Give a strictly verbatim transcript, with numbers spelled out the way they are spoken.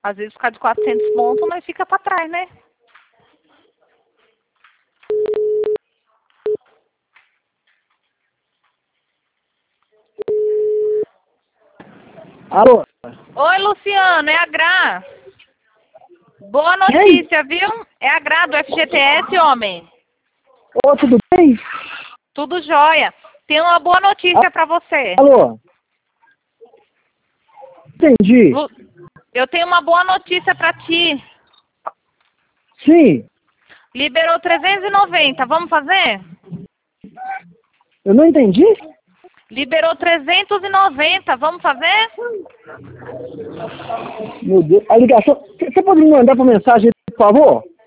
Às vezes ficar de quatrocentos pontos, mas fica pra trás, né? Alô? Oi, Luciano, é a Gra. Boa Quem? notícia, viu? É a Gra do F G T S, homem. Ô, tudo bem? Tudo jóia. Tem uma boa notícia pra você. Alô? Entendi. Lu- Eu tenho uma boa notícia pra ti. Sim, Liberou trezentos e noventa, vamos fazer? eu não entendi. Liberou trezentos e noventa, vamos fazer? Meu Deus, a ligação... Você pode me mandar por mensagem, por favor?